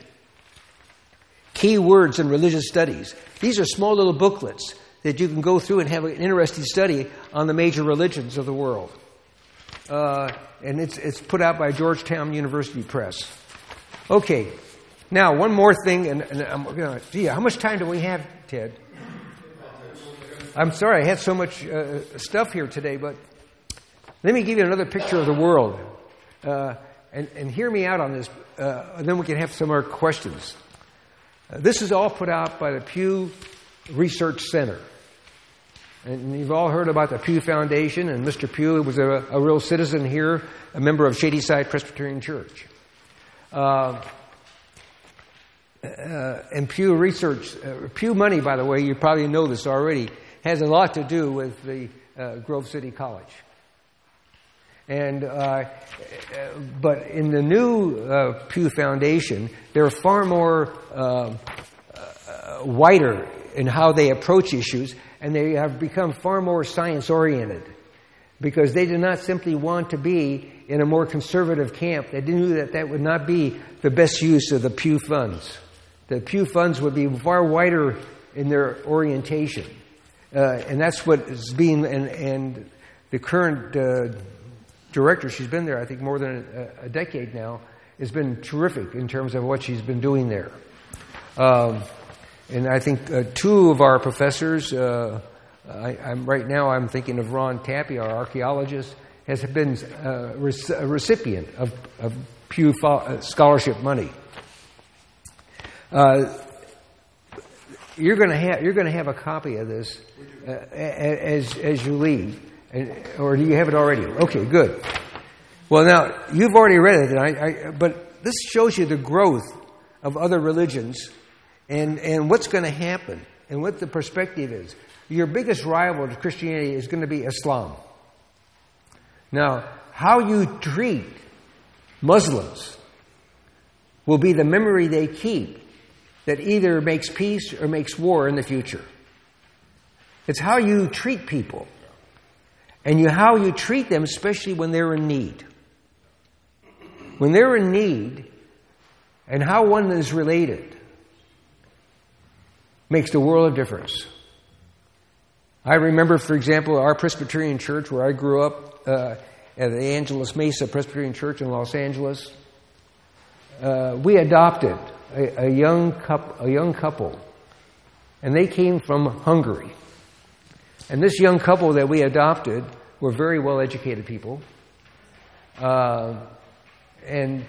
Key Words in Religious Studies. These are small little booklets that you can go through and have an interesting study on the major religions of the world. Uh, and it's it's put out by Georgetown University Press. Okay. Now, one more thing, and, and I'm going to... Gee, how much time do we have, Ted? I'm sorry, I had so much uh, stuff here today, but let me give you another picture of the world. Uh, and, and hear me out on this, uh, and then we can have some more questions. Uh, this is all put out by the Pew Research Center. And you've all heard about the Pew Foundation, and Mister Pew was a, a real citizen here, a member of Shadyside Presbyterian Church. Uh, uh, and Pew Research, uh, Pew money, by the way, you probably know this already, has a lot to do with the uh, Grove City College. And uh, but in the new uh, Pew Foundation, they're far more uh, uh, wider in how they approach issues, and they have become far more science-oriented. because they did not simply want to be in a more conservative camp. They knew that that would not be the best use of the Pew funds. The Pew funds would be far wider in their orientation. Uh, and that's what is being, and, and the current uh, director, she's been there, I think, more than a, a decade now, has been terrific in terms of what she's been doing there. Um, and I think uh, two of our professors, uh, I, I'm right now I'm thinking of Ron Tappy, our archaeologist, has been uh, a recipient of, of Pew scholarship money. Uh, you're going to have you're going to have a copy of this uh, as as you leave, and, or do you have it already? Okay, good. Well, now you've already read it, and I, I, but this shows you the growth of other religions, and and what's going to happen, and what the perspective is. Your biggest rival to Christianity is going to be Islam. Now, how you treat Muslims will be the memory they keep that either makes peace or makes war in the future. It's how you treat people, and you, how you treat them, especially when they're in need. When they're in need, and how one is related, makes the world of difference. I remember, for example, our Presbyterian church where I grew up, uh, at the Angeles Mesa Presbyterian Church in Los Angeles. Uh, we adopted a, a young couple, a young couple, and they came from Hungary. And this young couple that we adopted were very well-educated people, uh, and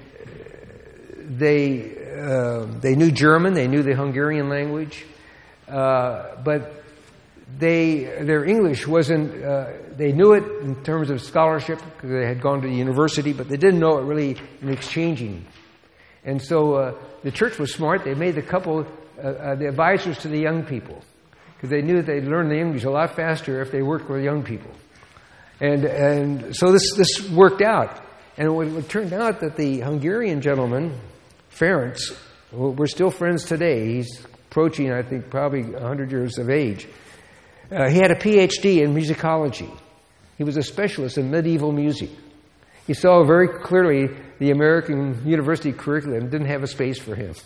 they uh, they knew German, they knew the Hungarian language, uh, but they their English wasn't. Uh, they knew it in terms of scholarship because they had gone to the university, but they didn't know it really in exchanging. And so uh, the church was smart. They made the couple uh, uh, the advisors to the young people because they knew they'd learn the English a lot faster if they worked with young people. And and so this this worked out. And it, it turned out that the Hungarian gentleman, Ferenc, we're still friends today. He's approaching, I think, probably one hundred years of age. Uh, he had a P H D in musicology. He was a specialist in medieval music. He saw very clearly the American university curriculum didn't have a space for him.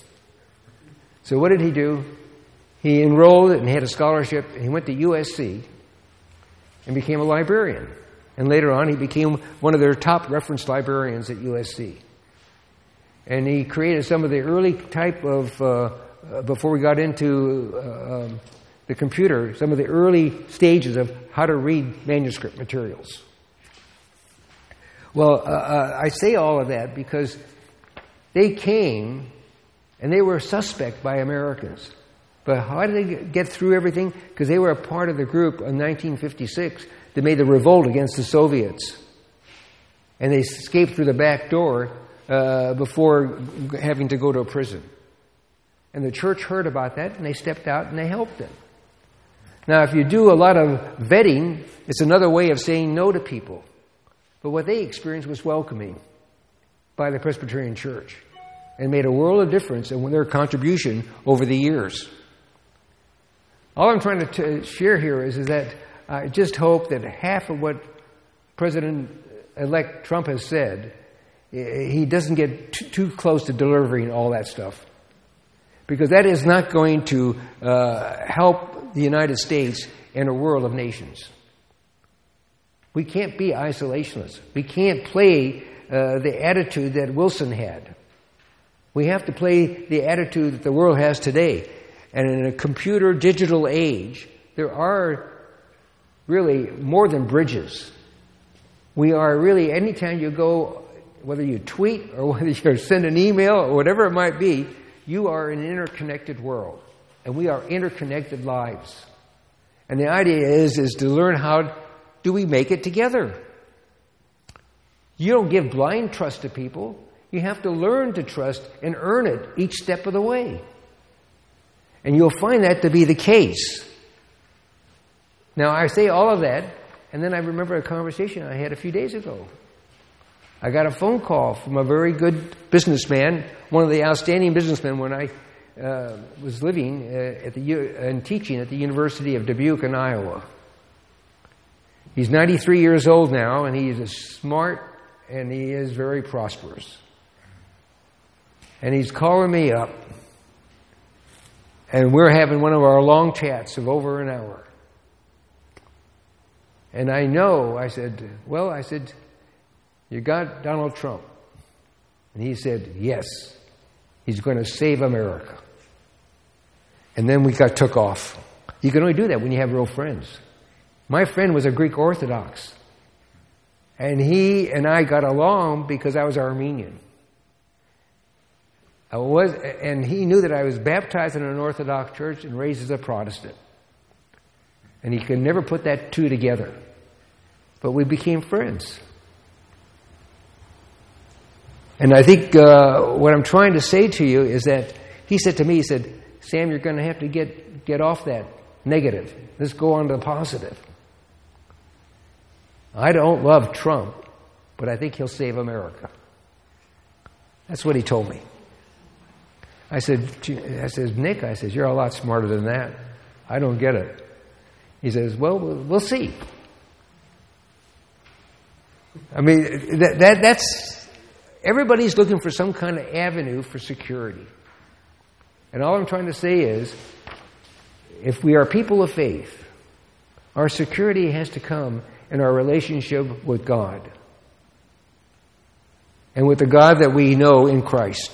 So what did he do? He enrolled and had a scholarship, and he went to U S C and became a librarian. And later on, he became one of their top reference librarians at U S C. And he created some of the early type of, uh, uh, before we got into uh, um, the computer, some of the early stages of how to read manuscript materials. Well, uh, uh, I say all of that because they came and they were suspect by Americans. But how did they get through everything? Because they were a part of the group in nineteen fifty-six that made the revolt against the Soviets. And they escaped through the back door uh, before having to go to a prison. And the church heard about that, and they stepped out and they helped them. Now, if you do a lot of vetting, it's another way of saying no to people. But what they experienced was welcoming by the Presbyterian Church and made a world of difference in their contribution over the years. All I'm trying to t- share here is, is that I just hope that half of what President-elect Trump has said, he doesn't get t- too close to delivering all that stuff. Because that is not going to uh, help the United States in a world of nations. We can't be isolationists. We can't play uh, the attitude that Wilson had. We have to play the attitude that the world has today. And in a computer digital age, there are really more than bridges. We are really, anytime you go, whether you tweet or whether you send an email or whatever it might be, you are in an interconnected world. And we are interconnected lives. And the idea is, is to learn how do we make it together. You don't give blind trust to people. You have to learn to trust and earn it each step of the way. And you'll find that to be the case. Now, I say all of that, and then I remember a conversation I had a few days ago. I got a phone call from a very good businessman, one of the outstanding businessmen when I uh, was living uh, at the and teaching at the University of Dubuque in Iowa. He's ninety-three years old now, and he is smart, and he is very prosperous. And he's calling me up, and we're having one of our long chats of over an hour. And I know, I said, well, I said, you got Donald Trump. And he said, yes, he's going to save America. And then we got took off. You can only do that when you have real friends. My friend was a Greek Orthodox. And he and I got along because I was Armenian. I was, and he knew that I was baptized in an Orthodox church and raised as a Protestant. And he could never put that two together. But we became friends. And I think uh, what I'm trying to say to you is that he said to me, he said, Sam, you're going to have to get, get off that negative. Let's go on to the positive. I don't love Trump, but I think he'll save America. That's what he told me. I said, I said, Nick, I said, you're a lot smarter than that. I don't get it. He says, well, we'll see. I mean, that, that that's, everybody's looking for some kind of avenue for security. And all I'm trying to say is, if we are people of faith, our security has to come in our relationship with God. And with the God that we know in Christ.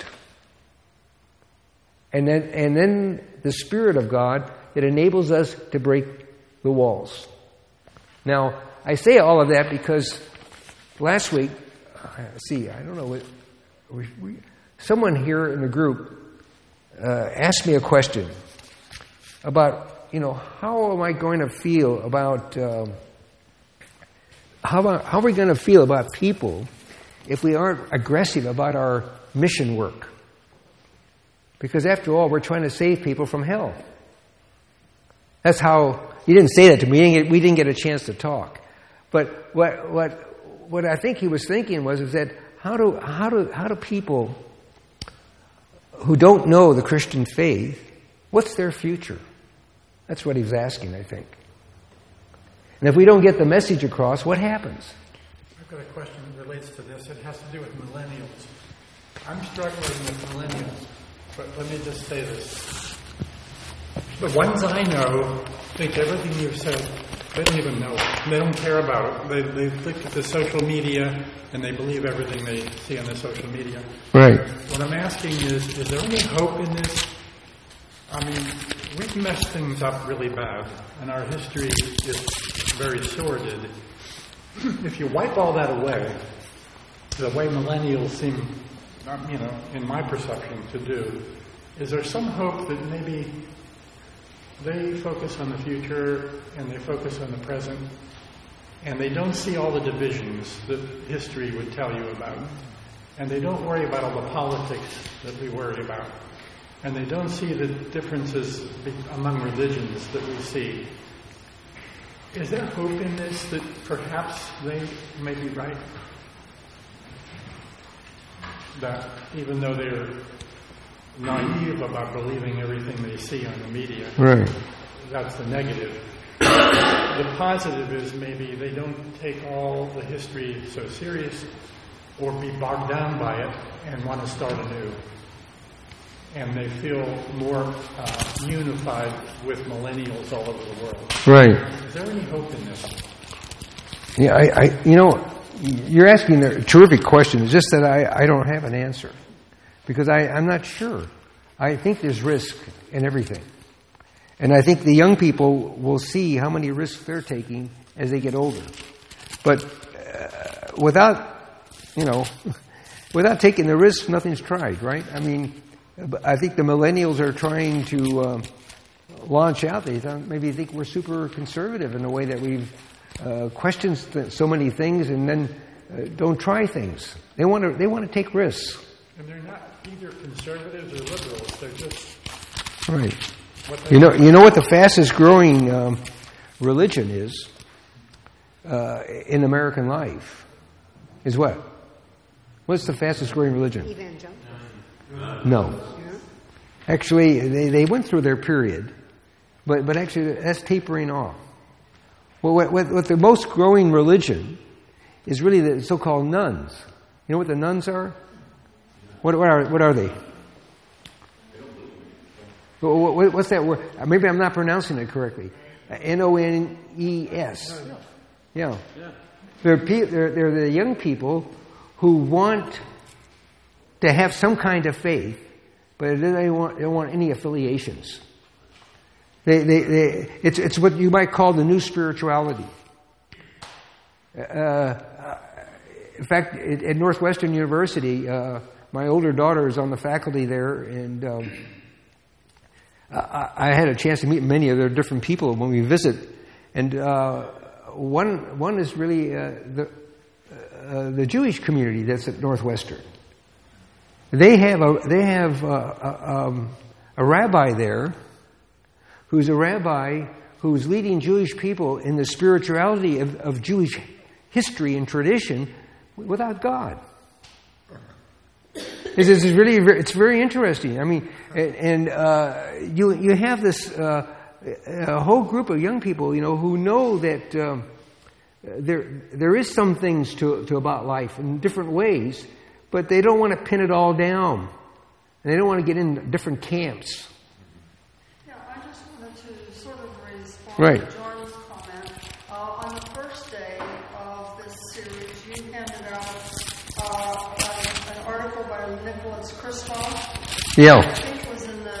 And then, and then the Spirit of God that enables us to break the walls. Now, I say all of that because last week, see, I don't know, what, we, we, someone here in the group uh, asked me a question about, you know, how am I going to feel about, uh, how, about how are we going to feel about people if we aren't aggressive about our mission work? Because after all, we're trying to save people from hell. That's how, he didn't say that to me, we didn't get, we didn't get a chance to talk. But what what what I think he was thinking was is that how do how do how do people who don't know the Christian faith, what's their future? That's what he was asking, I think. And if we don't get the message across, what happens? I've got a question that relates to this. It has to do with millennials. I'm struggling with millennials. But let me just say this. The ones I know think everything you've said, they don't even know it. They don't care about it. They, they look at the social media and they believe everything they see on the social media. Right. What I'm asking is, is there any hope in this? I mean, we've messed things up really bad, and our history is very sordid. If you wipe all that away, the way millennials seem, you know, in my perception, to do, is there some hope that maybe they focus on the future and they focus on the present and they don't see all the divisions that history would tell you about, and they don't worry about all the politics that we worry about, and they don't see the differences among religions that we see? Is there hope in this that perhaps they may be right? That even though they're naive about believing everything they see on the media, right, that's the negative. The positive is maybe they don't take all the history so serious or be bogged down by it and want to start anew. And they feel more uh, unified with millennials all over the world. Right. Is there any hope in this? Yeah, I, I you know, you're asking a terrific question. It's just that I, I don't have an answer. Because I, I'm not sure. I think there's risk in everything. And I think the young people will see how many risks they're taking as they get older. But uh, without, you know, without taking the risk, nothing's tried, right? I mean, I think the millennials are trying to uh, launch out. They maybe think we're super conservative in the way that we've uh, questioned so many things and then uh, don't try things. They want to. They want to take risks. And they're not either conservatives or liberals. They're just right. You know. You know what the fastest growing um, religion is uh, in American life is what? What's the fastest growing religion? Evangelical. No. Actually, they, they went through their period, but, but actually that's tapering off. Well, what, what, what the most growing religion is really the so-called nuns. You know what the nuns are? What, what are what are they? What, what's that word? Maybe I'm not pronouncing it correctly. N O N E S. Yeah. They're, pe- they're, they're the young people who want to have some kind of faith, but they don't want, they don't want any affiliations. They, they, they, it's, it's what you might call the new spirituality. Uh, in fact, at, at Northwestern University, uh, my older daughter is on the faculty there, and um, I, I had a chance to meet many of their different people when we visit. And uh, one one is really uh, the uh, the Jewish community that's at Northwestern. They have a they have a, a, um, a rabbi there, who's a rabbi who's leading Jewish people in the spirituality of, of Jewish history and tradition without God. It's, it's really it's very interesting. I mean, and uh, you you have this uh, a whole group of young people, you know, who know that um, there there is some things to to about life in different ways, but they don't want to pin it all down, and they don't want to get in different camps. Yeah, I just wanted to sort of respond Right. to John's comment. Uh, on the first day of this series, you handed out uh, an, an article by Nicholas Kristof. Yeah. I think it was in the,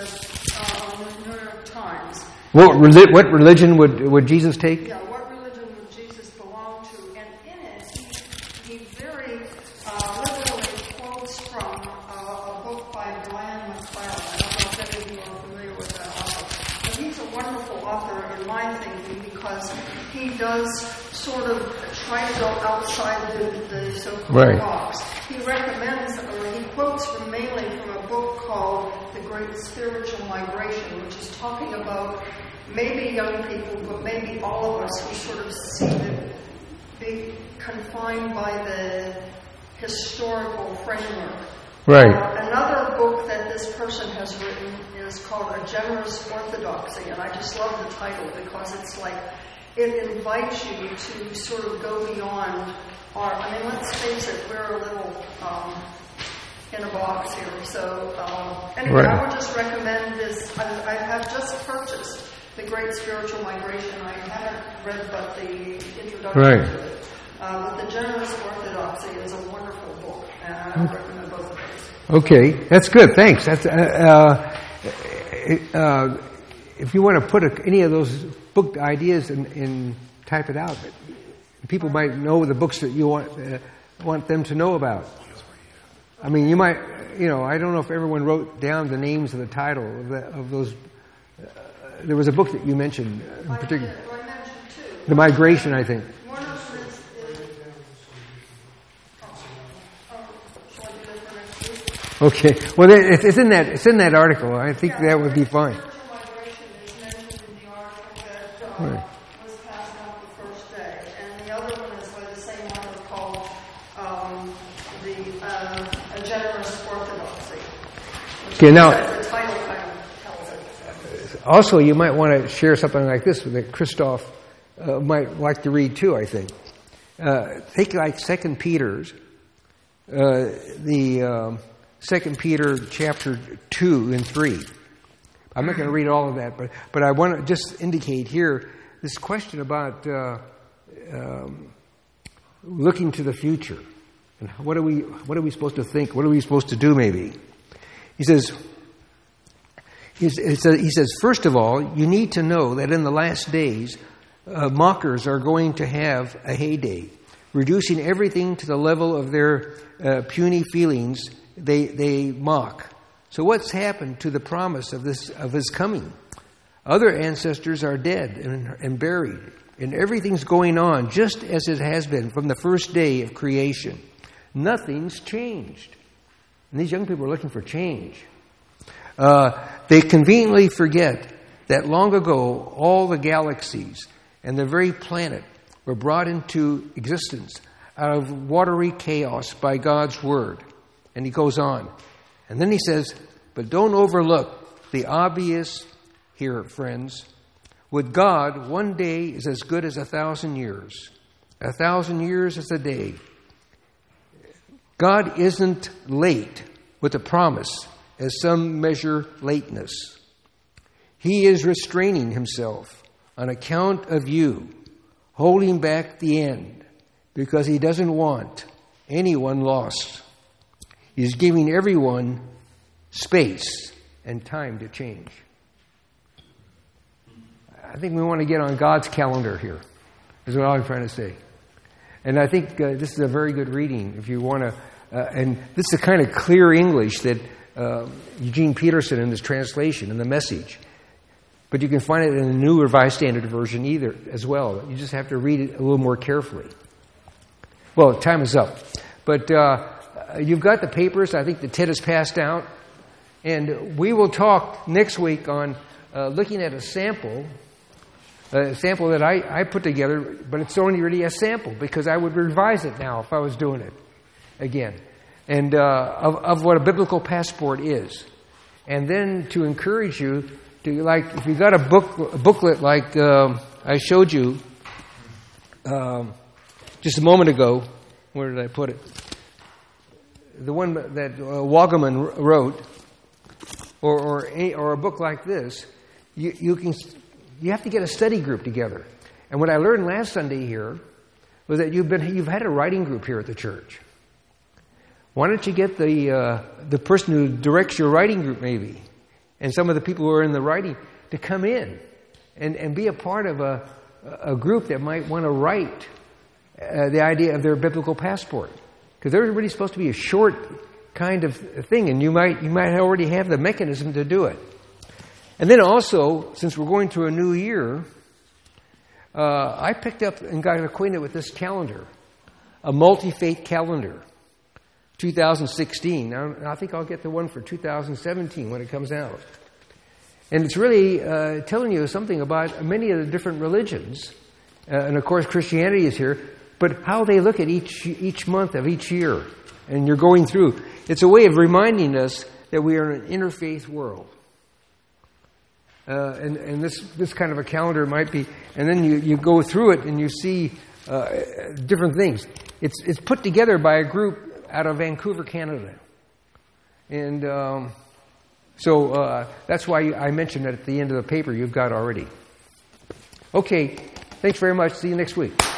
uh, the New York Times. What reli- what religion would would Jesus take? Yeah, what religion would Jesus belong to? And in it, he, he very uh, literally quotes from uh, a book by Brian McLaren. I don't know if any of you are familiar with that author. But he's a wonderful author in my thinking because he does sort of try to go outside the, the so-called Right. box. He recommends, or he quotes from mainly from a book called The Great Spiritual Migration, which is talking about maybe young people, but maybe all of us who sort of seem to be confined by the historical framework. Right. Uh, another book that this person has written is called A Generous Orthodoxy, and I just love the title because it's like it invites you to sort of go beyond our, I mean, let's face it, we're a little um, in a box here. So um, anyway, Right. I would just recommend this. I, I have just purchased The Great Spiritual Migration. I haven't read but the introduction Right. to it. Uh, but The Generous Orthodoxy is a wonderful book, and I would recommend both of those. Okay, that's good. Thanks. That's uh, uh, uh, if you want to put a, any of those book ideas and, and type it out, people might know the books that you want uh, want them to know about. I mean, you might, you know, I don't know if everyone wrote down the names of the title of, the, of those. Uh, there was a book that you mentioned in I particular, did- I mentioned two. The Migration, I think. One of them is, is oh, oh, shall I do that for next week? Okay, well, it- it's in that it's in that article. I think that would be fine. Spiritual migration is mentioned in the article that uh, Right. was passed out the first day, and the other one is by the same author called um, the uh, A Generous Orthodoxy. which Okay, now- is- the title kind of tells it. Also, you might want to share something like this that Christoph uh, might like to read too, I think. Uh, take like Second Peter's, uh, the um, Second Peter chapter two and three. I'm not going to read all of that, but but I want to just indicate here this question about uh, um, looking to the future and what are we what are we supposed to think? What are we supposed to do? Maybe he says. He says, first of all, you need to know that in the last days, uh, mockers are going to have a heyday, reducing everything to the level of their uh, puny feelings. They they mock. So what's happened to the promise of this of his coming? Other ancestors are dead and, and buried, and everything's going on just as it has been from the first day of creation. Nothing's changed, and these young people are looking for change. Uh, they conveniently forget that long ago all the galaxies and the very planet were brought into existence out of watery chaos by God's word. And he goes on. And then he says, but don't overlook the obvious here, friends. With God, one day is as good as a thousand years. A thousand years is a day. God isn't late with a promise, as some measure lateness. He is restraining himself on account of you, holding back the end, because he doesn't want anyone lost. He's giving everyone space and time to change. I think we want to get on God's calendar here, is what I'm trying to say. And I think uh, this is a very good reading if you want to, uh, and this is the kind of clear English that uh, Eugene Peterson in his translation, in the Message. But you can find it in the New Revised Standard Version either as well. You just have to read it a little more carefully. Well, time is up. But uh, you've got the papers. I think the Ted has passed out. And we will talk next week on uh, looking at a sample, a sample that I, I put together, but it's only really a sample because I would revise it now if I was doing it again, and uh, of, of what a biblical passport is. And then to encourage you to, like, if you got a book, a booklet like um, I showed you um, just a moment ago, where did I put it? The one that uh, Wagaman wrote, or or a, or a book like this, you, you can you have to get a study group together. And what I learned last Sunday here was that you've been you've had a writing group here at the church. Why don't you get the uh, the person who directs your writing group, maybe, and some of the people who are in the writing, to come in and, and be a part of a a group that might want to write uh, the idea of their biblical passport, because they're really supposed to be a short kind of thing, and you might you might already have the mechanism to do it. And then also, since we're going through a new year, uh, I picked up and got acquainted with this calendar, a multi-faith calendar, two thousand sixteen. I, I think I'll get the one for two thousand seventeen when it comes out. And it's really uh, telling you something about many of the different religions, uh, and of course Christianity is here, but how they look at each each month of each year. And you're going through. It's a way of reminding us that we are in an interfaith world. Uh, and, and this, this kind of a calendar might be, and then you, you go through it and you see uh, different things. It's it's put together by a group out of Vancouver, Canada. And um, so uh, that's why I mentioned that at the end of the paper you've got already. Okay, thanks very much. See you next week.